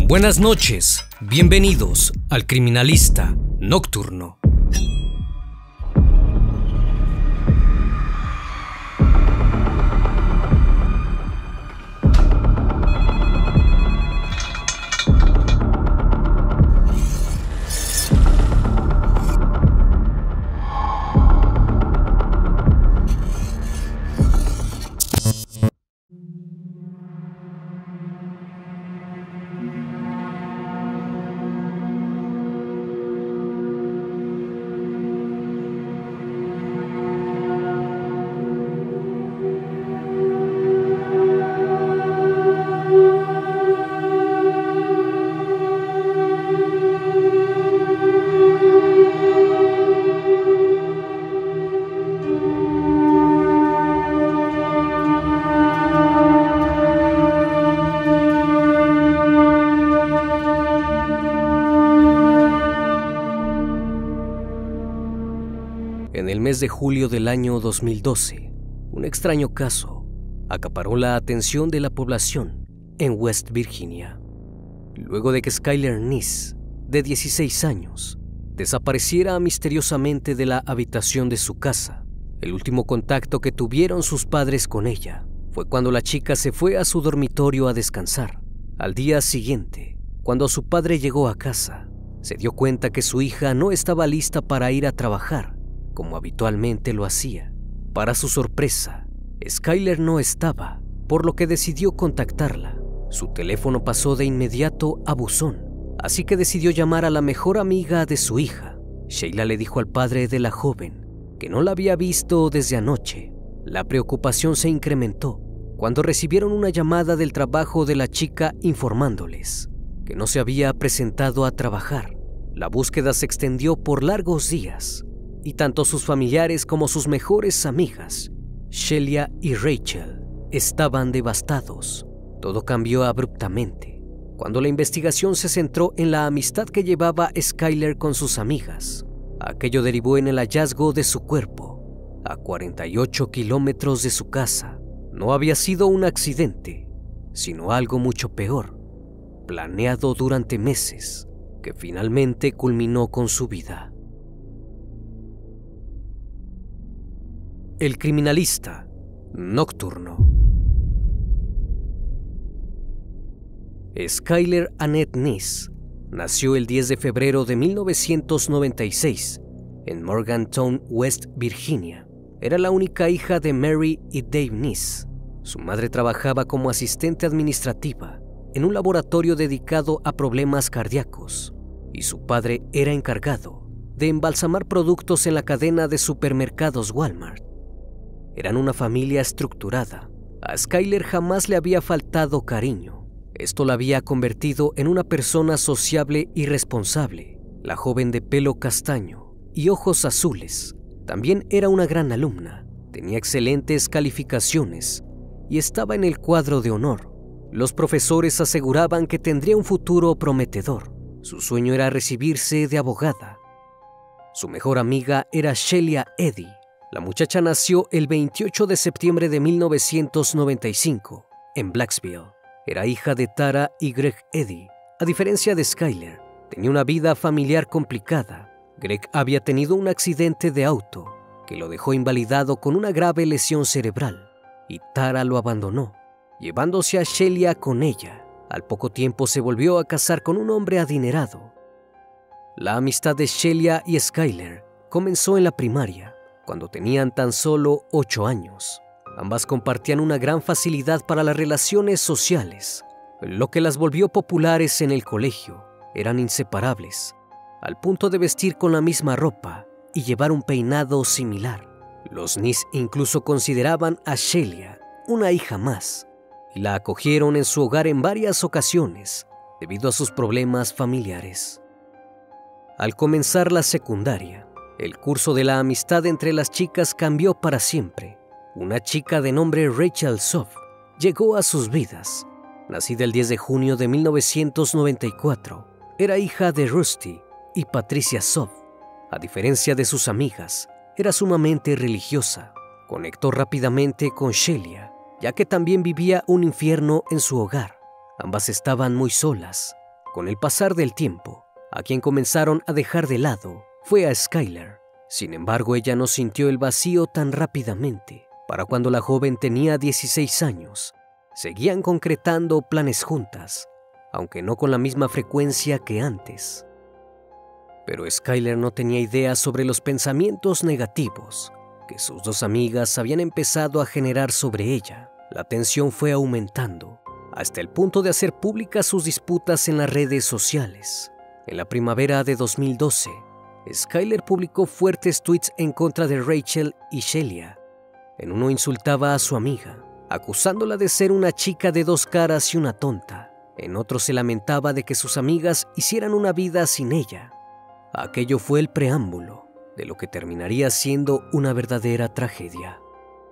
Buenas noches, bienvenidos al Criminalista Nocturno. En el mes de julio del año 2012, un extraño caso acaparó la atención de la población en West Virginia, luego de que Skyler Neese, de 16 años, desapareciera misteriosamente de la habitación de su casa. El último contacto que tuvieron sus padres con ella fue cuando la chica se fue a su dormitorio a descansar. Al día siguiente, cuando su padre llegó a casa, se dio cuenta que su hija no estaba lista para ir a trabajar como habitualmente lo hacía. Para su sorpresa, Skyler no estaba, por lo que decidió contactarla. Su teléfono pasó de inmediato a buzón, así que decidió llamar a la mejor amiga de su hija. Sheila le dijo al padre de la joven que no la había visto desde anoche. La preocupación se incrementó cuando recibieron una llamada del trabajo de la chica informándoles que no se había presentado a trabajar. La búsqueda se extendió por largos días y tanto sus familiares como sus mejores amigas, Shelia y Rachel, estaban devastados. Todo cambió abruptamente cuando la investigación se centró en la amistad que llevaba Skyler con sus amigas. Aquello derivó en el hallazgo de su cuerpo a 48 kilómetros de su casa. No había sido un accidente, sino algo mucho peor, planeado durante meses, que finalmente culminó con su vida. El Criminalista Nocturno. Skyler Annette Neese nació el 10 de febrero de 1996 en Morgantown, West Virginia. Era la única hija de Mary y Dave Neese. Su madre trabajaba como asistente administrativa en un laboratorio dedicado a problemas cardíacos y su padre era encargado de embalsamar productos en la cadena de supermercados Walmart. Eran una familia estructurada. A Skyler jamás le había faltado cariño. Esto la había convertido en una persona sociable y responsable. La joven de pelo castaño y ojos azules también era una gran alumna. Tenía excelentes calificaciones y estaba en el cuadro de honor. Los profesores aseguraban que tendría un futuro prometedor. Su sueño era recibirse de abogada. Su mejor amiga era Shelia Eddy. La muchacha nació el 28 de septiembre de 1995 en Blacksville. Era hija de Tara y Greg Eddy. A diferencia de Skyler, tenía una vida familiar complicada. Greg había tenido un accidente de auto que lo dejó invalidado con una grave lesión cerebral y Tara lo abandonó, llevándose a Shelia con ella. Al poco tiempo se volvió a casar con un hombre adinerado. La amistad de Shelia y Skyler comenzó en la primaria, cuando tenían tan solo 8 años. Ambas compartían una gran facilidad para las relaciones sociales, lo que las volvió populares en el colegio. Eran inseparables, al punto de vestir con la misma ropa y llevar un peinado similar. Los Neese incluso consideraban a Shelia una hija más y la acogieron en su hogar en varias ocasiones debido a sus problemas familiares. Al comenzar la secundaria, el curso de la amistad entre las chicas cambió para siempre. Una chica de nombre Rachel Soft llegó a sus vidas. Nacida el 10 de junio de 1994, era hija de Rusty y Patricia Soft. A diferencia de sus amigas, era sumamente religiosa. Conectó rápidamente con Shelia, ya que también vivía un infierno en su hogar. Ambas estaban muy solas Con el pasar del tiempo, a quien comenzaron a dejar de lado fue a Skyler. Sin embargo, ella no sintió el vacío tan rápidamente. Para cuando la joven tenía 16 años, seguían concretando planes juntas, aunque no con la misma frecuencia que antes. Pero Skyler no tenía idea sobre los pensamientos negativos que sus dos amigas habían empezado a generar sobre ella. La tensión fue aumentando, hasta el punto de hacer públicas sus disputas en las redes sociales. En la primavera de 2012, Skyler publicó fuertes tweets en contra de Rachel y Shelia. En uno insultaba a su amiga, acusándola de ser una chica de dos caras y una tonta. En otro se lamentaba de que sus amigas hicieran una vida sin ella. Aquello fue el preámbulo de lo que terminaría siendo una verdadera tragedia.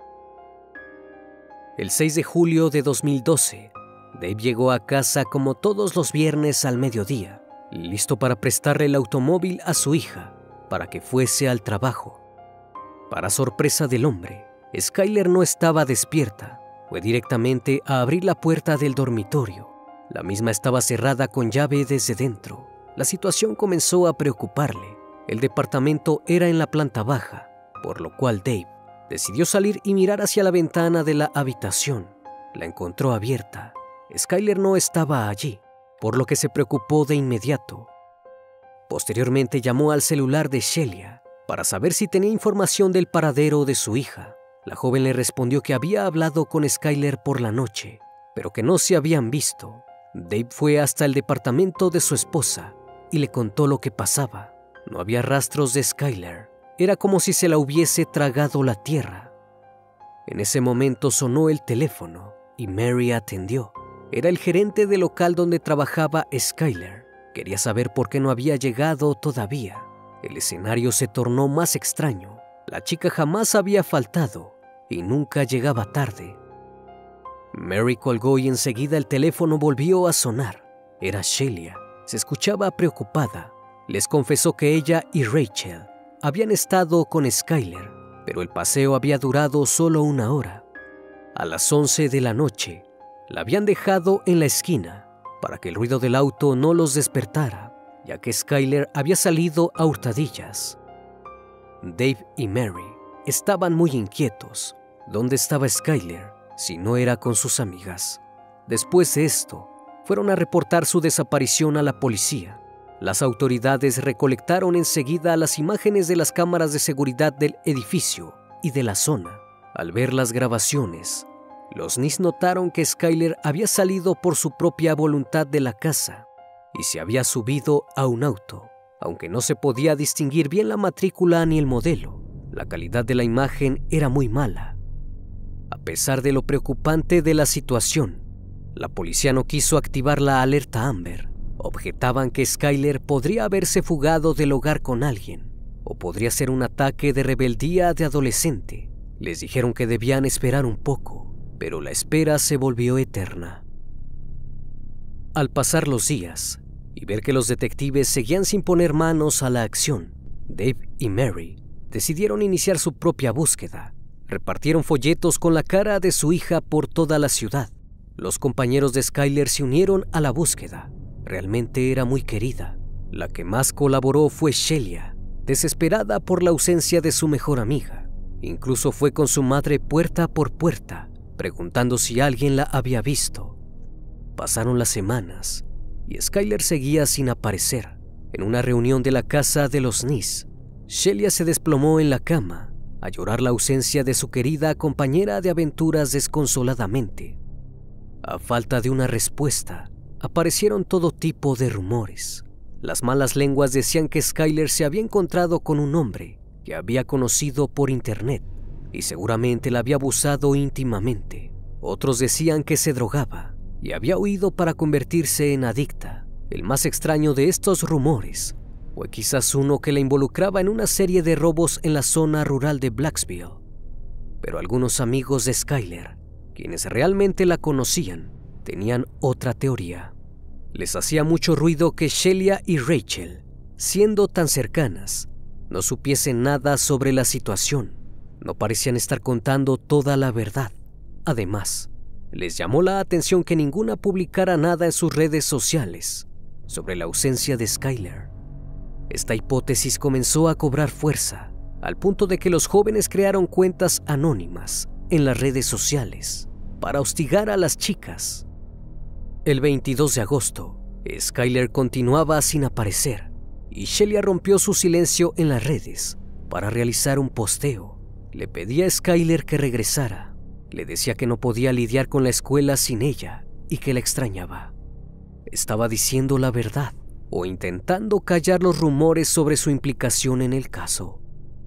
El 6 de julio de 2012, Dave llegó a casa como todos los viernes al mediodía, listo para prestarle el automóvil a su hija para que fuese al trabajo. Para sorpresa del hombre, Skyler no estaba despierta. Fue directamente a abrir la puerta del dormitorio. La misma estaba cerrada con llave desde dentro. La situación comenzó a preocuparle. El departamento era en la planta baja, por lo cual Dave decidió salir y mirar hacia la ventana de la habitación. La encontró abierta. Skyler no estaba allí, por lo que se preocupó de inmediato. Posteriormente llamó al celular de Shelia para saber si tenía información del paradero de su hija. La joven le respondió que había hablado con Skyler por la noche, pero que no se habían visto. Dave fue hasta el departamento de su esposa y le contó lo que pasaba. No había rastros de Skyler. Era como si se la hubiese tragado la tierra. En ese momento sonó el teléfono y Mary atendió. Era el gerente del local donde trabajaba Skyler. Quería saber por qué no había llegado todavía. El escenario se tornó más extraño. La chica jamás había faltado y nunca llegaba tarde. Mary colgó y enseguida el teléfono volvió a sonar. Era Shelia. Se escuchaba preocupada. Les confesó que ella y Rachel habían estado con Skyler, pero el paseo había durado solo 1 hora. A las 11 de la noche, la habían dejado en la esquina para que el ruido del auto no los despertara, ya que Skyler había salido a hurtadillas. Dave y Mary estaban muy inquietos. ¿Dónde estaba Skyler si no era con sus amigas? Después de esto, fueron a reportar su desaparición a la policía. Las autoridades recolectaron enseguida las imágenes de las cámaras de seguridad del edificio y de la zona. Al ver las grabaciones, los NIS notaron que Skyler había salido por su propia voluntad de la casa y se había subido a un auto. Aunque no se podía distinguir bien la matrícula ni el modelo, la calidad de la imagen era muy mala. A pesar de lo preocupante de la situación, la policía no quiso activar la alerta Amber. Objetaban que Skyler podría haberse fugado del hogar con alguien, o podría ser un ataque de rebeldía de adolescente. Les dijeron que debían esperar un poco, pero la espera se volvió eterna. Al pasar los días y ver que los detectives seguían sin poner manos a la acción, Dave y Mary decidieron iniciar su propia búsqueda. Repartieron folletos con la cara de su hija por toda la ciudad. Los compañeros de Skyler se unieron a la búsqueda. Realmente era muy querida. La que más colaboró fue Shelia, desesperada por la ausencia de su mejor amiga. Incluso fue con su madre puerta por puerta, preguntando si alguien la había visto. Pasaron las semanas y Skyler seguía sin aparecer. En una reunión de la casa de los NIS, Shelia se desplomó en la cama a llorar la ausencia de su querida compañera de aventuras desconsoladamente. A falta de una respuesta, aparecieron todo tipo de rumores. Las malas lenguas decían que Skyler se había encontrado con un hombre que había conocido por internet y seguramente la había abusado íntimamente. Otros decían que se drogaba y había huido para convertirse en adicta. El más extraño de estos rumores fue quizás uno que la involucraba en una serie de robos en la zona rural de Blacksville. Pero algunos amigos de Skyler, quienes realmente la conocían, tenían otra teoría. Les hacía mucho ruido que Shelia y Rachel, siendo tan cercanas, no supiesen nada sobre la situación. No parecían estar contando toda la verdad. Además, les llamó la atención que ninguna publicara nada en sus redes sociales sobre la ausencia de Skyler. Esta hipótesis comenzó a cobrar fuerza, al punto de que los jóvenes crearon cuentas anónimas en las redes sociales para hostigar a las chicas. El 22 de agosto, Skyler continuaba sin aparecer y Shelia rompió su silencio en las redes para realizar un posteo. Le pedía a Skyler que regresara. Le decía que no podía lidiar con la escuela sin ella y que la extrañaba. Estaba diciendo la verdad o intentando callar los rumores sobre su implicación en el caso.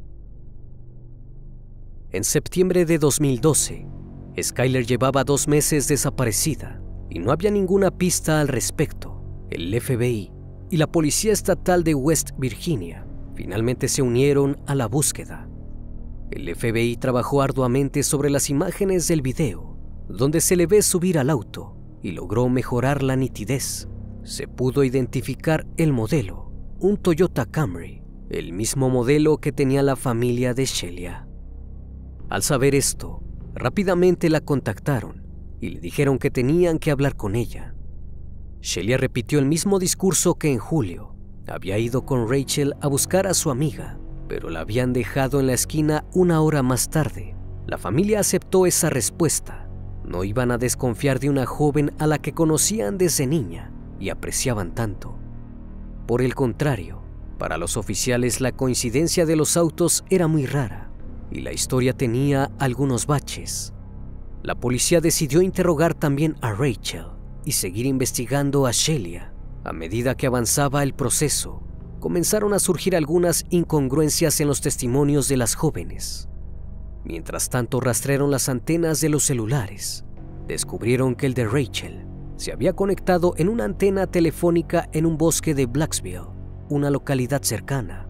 En septiembre de 2012, Skyler llevaba 2 meses desaparecida y no había ninguna pista al respecto. El FBI y la Policía Estatal de West Virginia finalmente se unieron a la búsqueda. El FBI trabajó arduamente sobre las imágenes del video, donde se le ve subir al auto, y logró mejorar la nitidez. Se pudo identificar el modelo, un Toyota Camry, el mismo modelo que tenía la familia de Shelia. Al saber esto, rápidamente la contactaron y le dijeron que tenían que hablar con ella. Shelia repitió el mismo discurso que en julio. Había ido con Rachel a buscar a su amiga, pero la habían dejado en la esquina 1 hora más tarde. La familia aceptó esa respuesta. No iban a desconfiar de una joven a la que conocían desde niña y apreciaban tanto. Por el contrario, para los oficiales la coincidencia de los autos era muy rara y la historia tenía algunos baches. La policía decidió interrogar también a Rachel y seguir investigando a Shelia. A medida que avanzaba el proceso, comenzaron a surgir algunas incongruencias en los testimonios de las jóvenes. Mientras tanto, rastrearon las antenas de los celulares. Descubrieron que el de Rachel se había conectado en una antena telefónica en un bosque de Blacksville, una localidad cercana.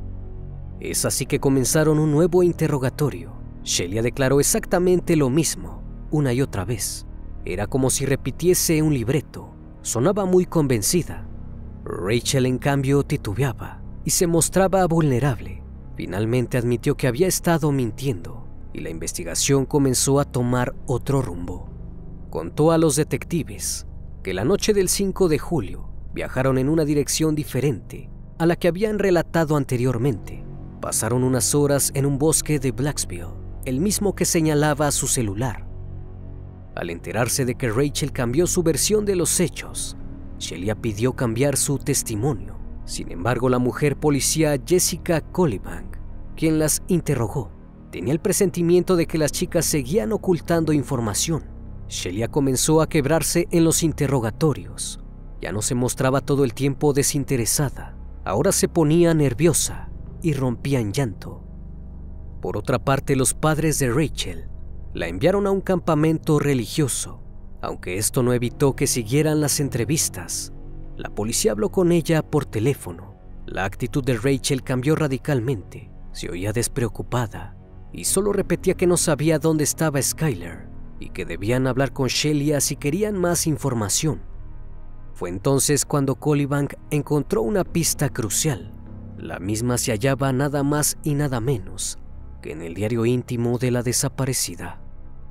Es así que comenzaron un nuevo interrogatorio. Shelia declaró exactamente lo mismo, una y otra vez. Era como si repitiese un libreto. Sonaba muy convencida. Rachel, en cambio, titubeaba y se mostraba vulnerable. Finalmente admitió que había estado mintiendo y la investigación comenzó a tomar otro rumbo. Contó a los detectives que la noche del 5 de julio viajaron en una dirección diferente a la que habían relatado anteriormente. Pasaron unas horas en un bosque de Blacksville, el mismo que señalaba su celular. Al enterarse de que Rachel cambió su versión de los hechos, Shelia pidió cambiar su testimonio. Sin embargo, la mujer policía Jessica Colibank, quien las interrogó, tenía el presentimiento de que las chicas seguían ocultando información. Shelia comenzó a quebrarse en los interrogatorios. Ya no se mostraba todo el tiempo desinteresada. Ahora se ponía nerviosa y rompía en llanto. Por otra parte, los padres de Rachel la enviaron a un campamento religioso. Aunque esto no evitó que siguieran las entrevistas, la policía habló con ella por teléfono. La actitud de Rachel cambió radicalmente. Se oía despreocupada y solo repetía que no sabía dónde estaba Skyler y que debían hablar con Shelia si querían más información. Fue entonces cuando Colibank encontró una pista crucial. La misma se hallaba nada más y nada menos que en el diario íntimo de la desaparecida.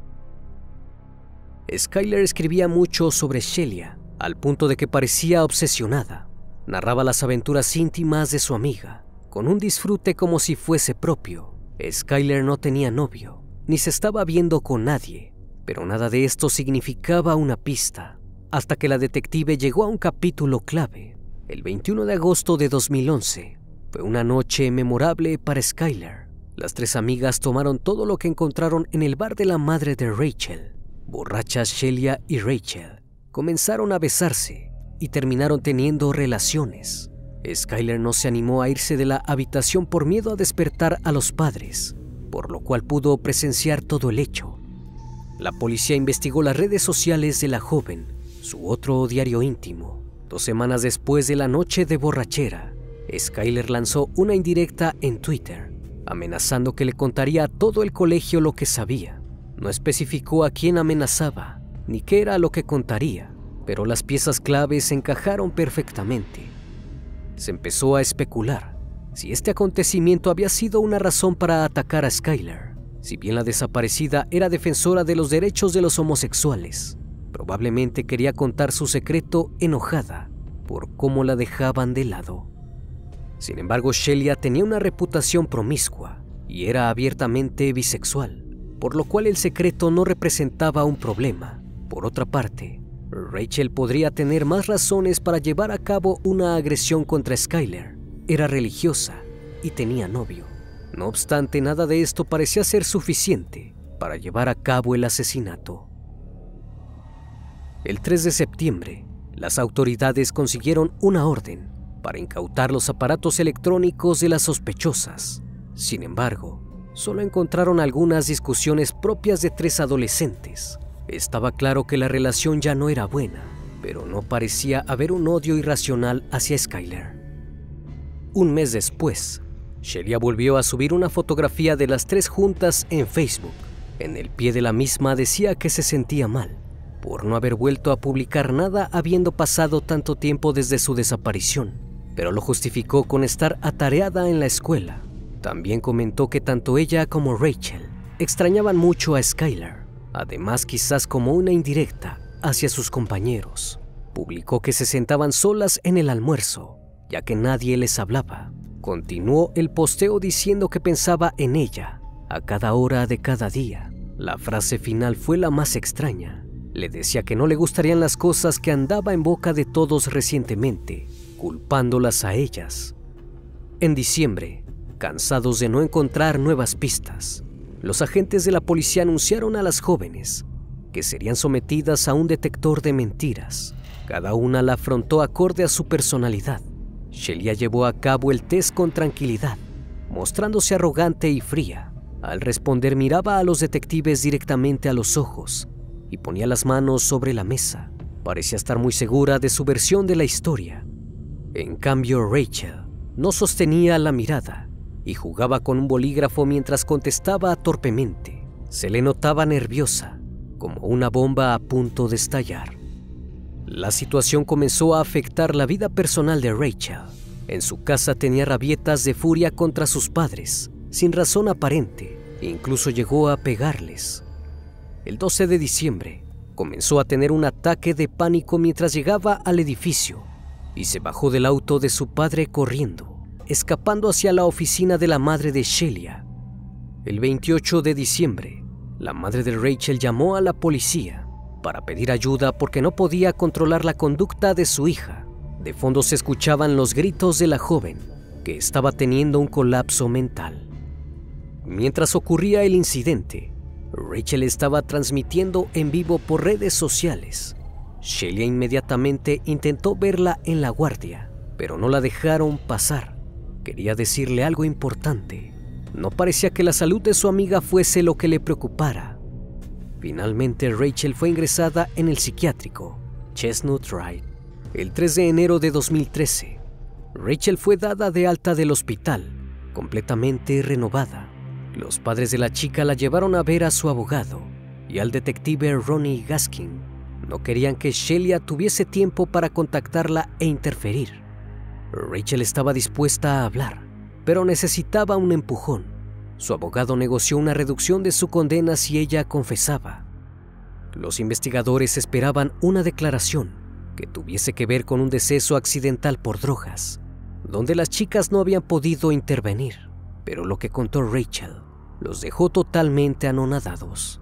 Skyler escribía mucho sobre Shelia, al punto de que parecía obsesionada. Narraba las aventuras íntimas de su amiga, con un disfrute como si fuese propio. Skyler no tenía novio, ni se estaba viendo con nadie, pero nada de esto significaba una pista, hasta que la detective llegó a un capítulo clave. El 21 de agosto de 2011 fue una noche memorable para Skyler. Las 3 amigas tomaron todo lo que encontraron en el bar de la madre de Rachel. Borrachas, Shelia y Rachel comenzaron a besarse y terminaron teniendo relaciones. Skyler no se animó a irse de la habitación por miedo a despertar a los padres, por lo cual pudo presenciar todo el hecho. La policía investigó las redes sociales de la joven, su otro diario íntimo. 2 semanas después de la noche de borrachera, Skyler lanzó una indirecta en Twitter, amenazando que le contaría a todo el colegio lo que sabía. No especificó a quién amenazaba, ni qué era lo que contaría, pero las piezas claves encajaron perfectamente. Se empezó a especular si este acontecimiento había sido una razón para atacar a Skyler. Si bien la desaparecida era defensora de los derechos de los homosexuales, probablemente quería contar su secreto enojada por cómo la dejaban de lado. Sin embargo, Shelia tenía una reputación promiscua y era abiertamente bisexual, por lo cual el secreto no representaba un problema. Por otra parte, Rachel podría tener más razones para llevar a cabo una agresión contra Skyler. Era religiosa y tenía novio. No obstante, nada de esto parecía ser suficiente para llevar a cabo el asesinato. El 3 de septiembre, las autoridades consiguieron una orden para incautar los aparatos electrónicos de las sospechosas. Sin embargo, solo encontraron algunas discusiones propias de 3 adolescentes. Estaba claro que la relación ya no era buena, pero no parecía haber un odio irracional hacia Skyler. Un mes después, Shelia volvió a subir una fotografía de las 3 juntas en Facebook. En el pie de la misma decía que se sentía mal por no haber vuelto a publicar nada habiendo pasado tanto tiempo desde su desaparición, pero lo justificó con estar atareada en la escuela. También comentó que tanto ella como Rachel extrañaban mucho a Skyler, además quizás como una indirecta hacia sus compañeros. Publicó que se sentaban solas en el almuerzo, ya que nadie les hablaba. Continuó el posteo diciendo que pensaba en ella a cada hora de cada día. La frase final fue la más extraña. Le decía que no le gustarían las cosas que andaba en boca de todos recientemente, culpándolas a ellas. En diciembre, cansados de no encontrar nuevas pistas, los agentes de la policía anunciaron a las jóvenes que serían sometidas a un detector de mentiras. Cada una la afrontó acorde a su personalidad. Shelia llevó a cabo el test con tranquilidad, mostrándose arrogante y fría. Al responder miraba a los detectives directamente a los ojos y ponía las manos sobre la mesa. Parecía estar muy segura de su versión de la historia. En cambio, Rachel no sostenía la mirada y jugaba con un bolígrafo mientras contestaba torpemente. Se le notaba nerviosa, como una bomba a punto de estallar. La situación comenzó a afectar la vida personal de Rachel. En su casa tenía rabietas de furia contra sus padres, sin razón aparente, e incluso llegó a pegarles. El 12 de diciembre, comenzó a tener un ataque de pánico mientras llegaba al edificio y se bajó del auto de su padre corriendo, escapando hacia la oficina de la madre de Shelia. El 28 de diciembre, la madre de Rachel llamó a la policía para pedir ayuda porque no podía controlar la conducta de su hija. De fondo se escuchaban los gritos de la joven, que estaba teniendo un colapso mental. Mientras ocurría el incidente, Rachel estaba transmitiendo en vivo por redes sociales. Shelia inmediatamente intentó verla en la guardia, pero no la dejaron pasar. Quería decirle algo importante. No parecía que la salud de su amiga fuese lo que le preocupara. Finalmente, Rachel fue ingresada en el psiquiátrico Chestnut Ridge. El 3 de enero de 2013, Rachel fue dada de alta del hospital, completamente renovada. Los padres de la chica la llevaron a ver a su abogado y al detective Ronnie Gaskin. No querían que Shelia tuviese tiempo para contactarla e interferir. Rachel estaba dispuesta a hablar, pero necesitaba un empujón. Su abogado negoció una reducción de su condena si ella confesaba. Los investigadores esperaban una declaración que tuviese que ver con un deceso accidental por drogas, donde las chicas no habían podido intervenir, pero lo que contó Rachel los dejó totalmente anonadados.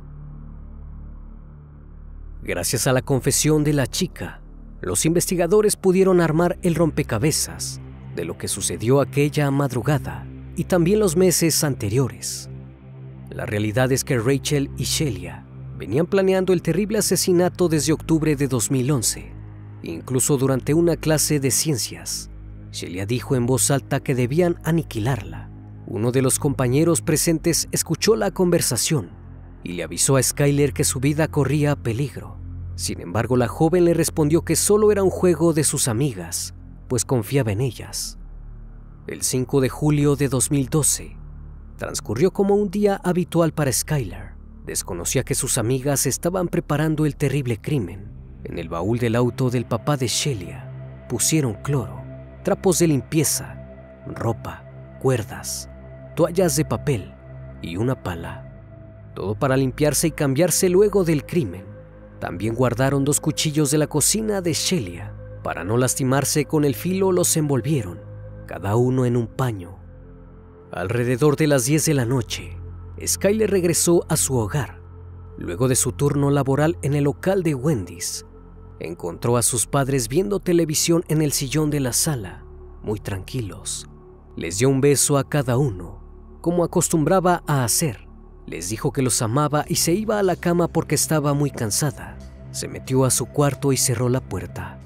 Gracias a la confesión de la chica, los investigadores pudieron armar el rompecabezas de lo que sucedió aquella madrugada y también los meses anteriores. La realidad es que Rachel y Shelia venían planeando el terrible asesinato desde octubre de 2011. Incluso durante una clase de ciencias, Shelia dijo en voz alta que debían aniquilarla. Uno de los compañeros presentes escuchó la conversación y le avisó a Skyler que su vida corría peligro. Sin embargo, la joven le respondió que solo era un juego de sus amigas, pues confiaba en ellas. El 5 de julio de 2012 transcurrió como un día habitual para Skyler. Desconocía que sus amigas estaban preparando el terrible crimen. En el baúl del auto del papá de Shelia pusieron cloro, trapos de limpieza, ropa, cuerdas, toallas de papel y una pala. Todo para limpiarse y cambiarse luego del crimen. También guardaron 2 cuchillos de la cocina de Shelia Para no lastimarse con el filo, los envolvieron, cada uno en un paño. Alrededor de las 10 de la noche, Skyler regresó a su hogar. Luego de su turno laboral en el local de Wendy's, encontró a sus padres viendo televisión en el sillón de la sala, muy tranquilos. Les dio un beso a cada uno, como acostumbraba a hacer. Les dijo que los amaba y se iba a la cama porque estaba muy cansada. Se metió a su cuarto y cerró la puerta.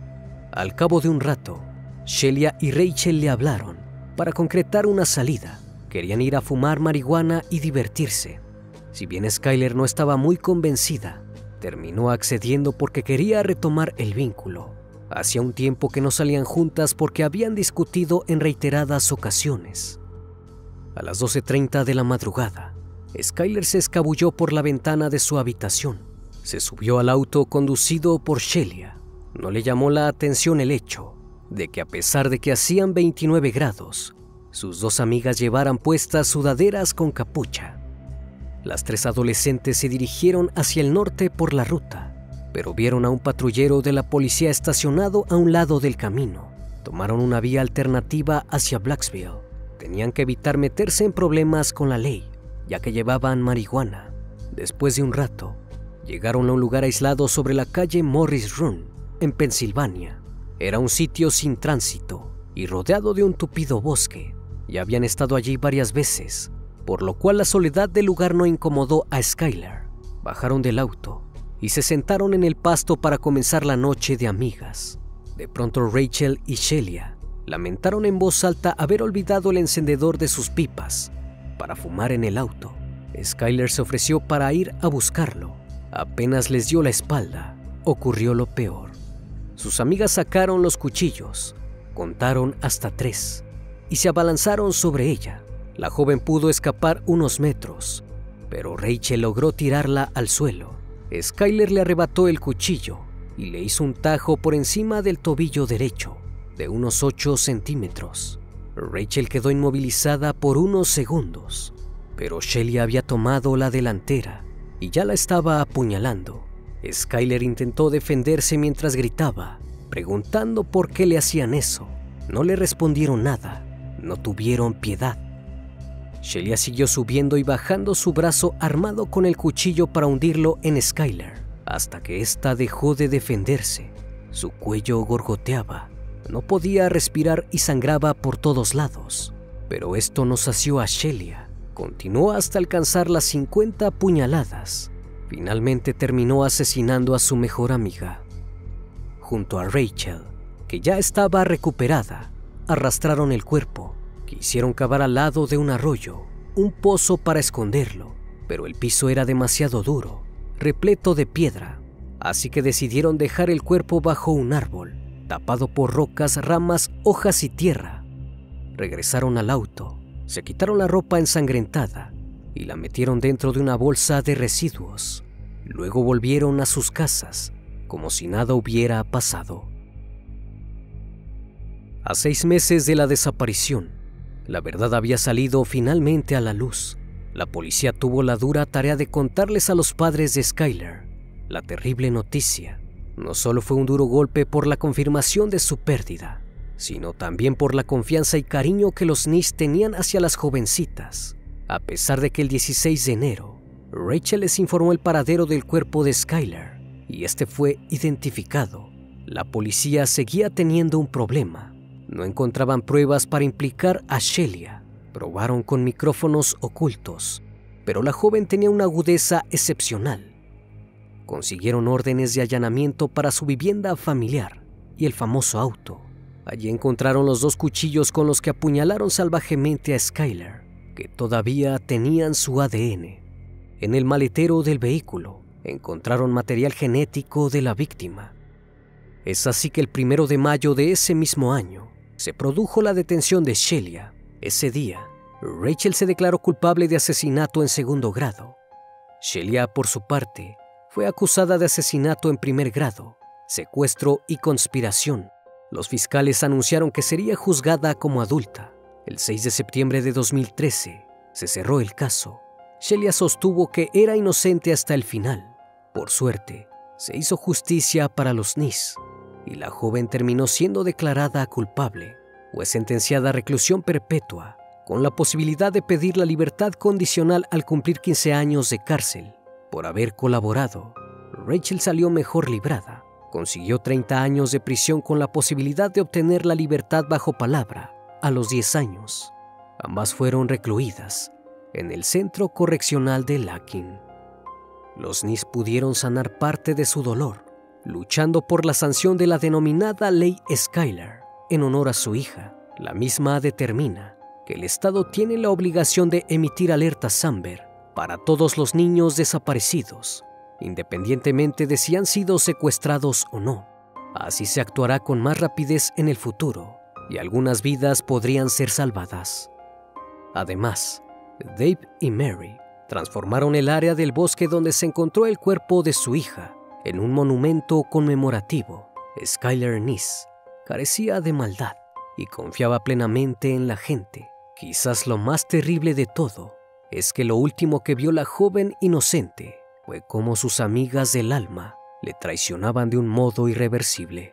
Al cabo de un rato, Shelia y Rachel le hablaron para concretar una salida. Querían ir a fumar marihuana y divertirse. Si bien Skyler no estaba muy convencida, terminó accediendo porque quería retomar el vínculo. Hacía un tiempo que no salían juntas porque habían discutido en reiteradas ocasiones. A las 12:30 de la madrugada, Skyler se escabulló por la ventana de su habitación. Se subió al auto conducido por Shelia. No le llamó la atención el hecho de que, a pesar de que hacían 29 grados, sus dos amigas llevaran puestas sudaderas con capucha. Las tres adolescentes se dirigieron hacia el norte por la ruta, pero vieron a un patrullero de la policía estacionado a un lado del camino. Tomaron una vía alternativa hacia Blacksville. Tenían que evitar meterse en problemas con la ley, ya que llevaban marihuana. Después de un rato, llegaron a un lugar aislado sobre la calle Morris Run, en Pensilvania. Era un sitio sin tránsito y rodeado de un tupido bosque. Ya habían estado allí varias veces, por lo cual la soledad del lugar no incomodó a Skyler. Bajaron del auto y se sentaron en el pasto para comenzar la noche de amigas. De pronto Rachel y Shelia lamentaron en voz alta haber olvidado el encendedor de sus pipas para fumar en el auto. Skyler se ofreció para ir a buscarlo. Apenas les dio la espalda, ocurrió lo peor. Sus amigas sacaron los cuchillos, contaron hasta 3 y se abalanzaron sobre ella. La joven pudo escapar unos metros, pero Rachel logró tirarla al suelo. Skyler le arrebató el cuchillo y le hizo un tajo por encima del tobillo derecho, de unos 8 centímetros. Rachel quedó inmovilizada por unos segundos, pero Shelia había tomado la delantera y ya la estaba apuñalando. Skyler intentó defenderse mientras gritaba, preguntando por qué le hacían eso. No le respondieron nada, no tuvieron piedad. Shelia siguió subiendo y bajando su brazo armado con el cuchillo para hundirlo en Skyler, hasta que ésta dejó de defenderse. Su cuello gorgoteaba, no podía respirar y sangraba por todos lados. Pero esto no sació a Shelia. Continuó hasta alcanzar las 50 puñaladas. Finalmente terminó asesinando a su mejor amiga. Junto a Rachel, que ya estaba recuperada, arrastraron el cuerpo. Quisieron cavar al lado de un arroyo, un pozo para esconderlo, pero el piso era demasiado duro, repleto de piedra, así que decidieron dejar el cuerpo bajo un árbol, tapado por rocas, ramas, hojas y tierra. Regresaron al auto, se quitaron la ropa ensangrentada y la metieron dentro de una bolsa de residuos. Luego volvieron a sus casas, como si nada hubiera pasado. A 6 meses de la desaparición, la verdad había salido finalmente a la luz. La policía tuvo la dura tarea de contarles a los padres de Skyler la terrible noticia. No solo fue un duro golpe por la confirmación de su pérdida, sino también por la confianza y cariño que los Neese tenían hacia las jovencitas. A pesar de que el 16 de enero, Rachel les informó el paradero del cuerpo de Skyler y este fue identificado, la policía seguía teniendo un problema. No encontraban pruebas para implicar a Shelia. Probaron con micrófonos ocultos, pero la joven tenía una agudeza excepcional. Consiguieron órdenes de allanamiento para su vivienda familiar y el famoso auto. Allí encontraron los 2 cuchillos con los que apuñalaron salvajemente a Skyler, que todavía tenían su ADN. En el maletero del vehículo encontraron material genético de la víctima. Es así que el 1 de mayo de ese mismo año se produjo la detención de Shelia. Ese día, Rachel se declaró culpable de asesinato en 2º grado. Shelia, por su parte, fue acusada de asesinato en 1er grado, secuestro y conspiración. Los fiscales anunciaron que sería juzgada como adulta. El 6 de septiembre de 2013 se cerró el caso. Shelia sostuvo que era inocente hasta el final. Por suerte, se hizo justicia para los Neese. y la joven terminó siendo declarada culpable. Fue sentenciada a reclusión perpetua, con la posibilidad de pedir la libertad condicional al cumplir 15 años de cárcel. Por haber colaborado, Rachel salió mejor librada. Consiguió 30 años de prisión con la posibilidad de obtener la libertad bajo palabra a los 10 años. Ambas fueron recluidas en el Centro Correccional de Lakin. Los Niss pudieron sanar parte de su dolor, luchando por la sanción de la denominada Ley Skylar, en honor a su hija. La misma determina que el Estado tiene la obligación de emitir alertas Amber para todos los niños desaparecidos, independientemente de si han sido secuestrados o no. Así se actuará con más rapidez en el futuro y algunas vidas podrían ser salvadas. Además, Dave y Mary transformaron el área del bosque donde se encontró el cuerpo de su hija en un monumento conmemorativo. Skylar Niss carecía de maldad y confiaba plenamente en la gente. Quizás lo más terrible de todo es que lo último que vio la joven inocente fue cómo sus amigas del alma le traicionaban de un modo irreversible.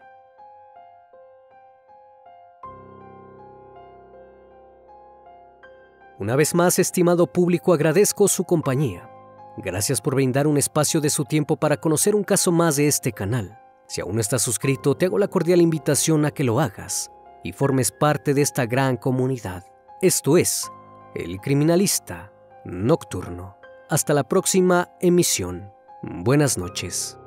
Una vez más, estimado público, agradezco su compañía. Gracias por brindar un espacio de su tiempo para conocer un caso más de este canal. Si aún no estás suscrito, te hago la cordial invitación a que lo hagas y formes parte de esta gran comunidad. Esto es El Criminalista Nocturno. Hasta la próxima emisión. Buenas noches.